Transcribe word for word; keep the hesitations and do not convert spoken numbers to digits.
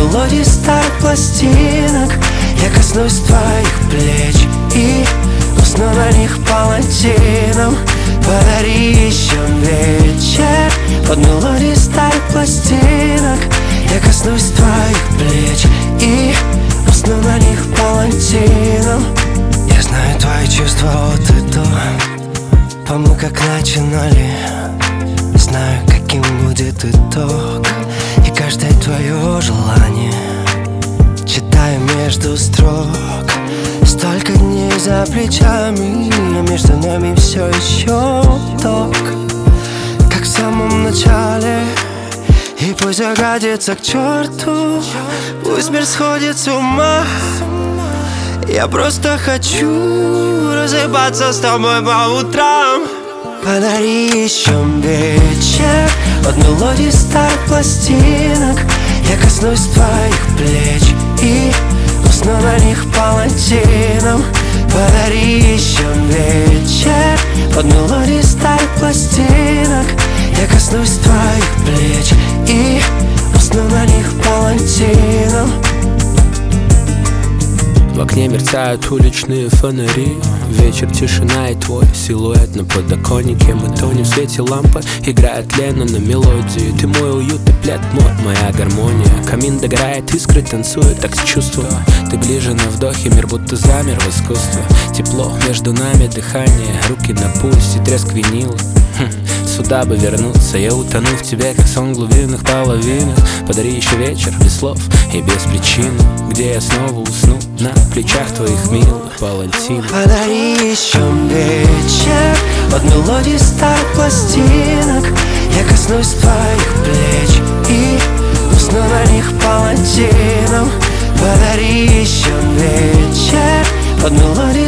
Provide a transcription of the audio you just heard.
мелодий старых пластинок. Я коснусь твоих плеч и усну на них палантином. Подари еще вечер под мелодии старых пластинок. Я коснусь твоих плеч и усну на них палантином. Я знаю твои чувства от и до, помню, как начинали. Знаю, каким будет итог, и каждое твое желание читаю между строк. Столько дней за плечами, а между нами все еще ток, как в самом начале. И пусть угодится к черту, пусть мир сходит с ума. Я просто хочу разъебаться с тобой по утрам. Подари еще вечер от мелодий старых пластинок. Я коснусь твоих плеч и усну на них палантином. Подари еще вечер под мелодии старых пластинок. Я коснусь твоих плеч и усну на них палантином. В окне мерцают уличные фонари. Вечер, тишина и твой силуэт на подоконнике. Мы тонем в свете лампы, играет Лена на мелодии. Ты мой уют и плед мой, моя гармония. Камин догорает, искры танцуют, так чувствую. Ты ближе на вдохе, мир будто замер в искусстве. Тепло между нами, дыхание, руки на пульсе, треск винила. Хм, сюда бы вернуться, я утону в тебе, как сон в глубинных половинах. Подари еще вечер без слов и без причины, где я снова усну на плечах твоих милых палантинов. Подари еще вечер от мелодий старых пластинок. Я коснусь твоих плеч и усну на них палантином. Подари еще вечер от мелодий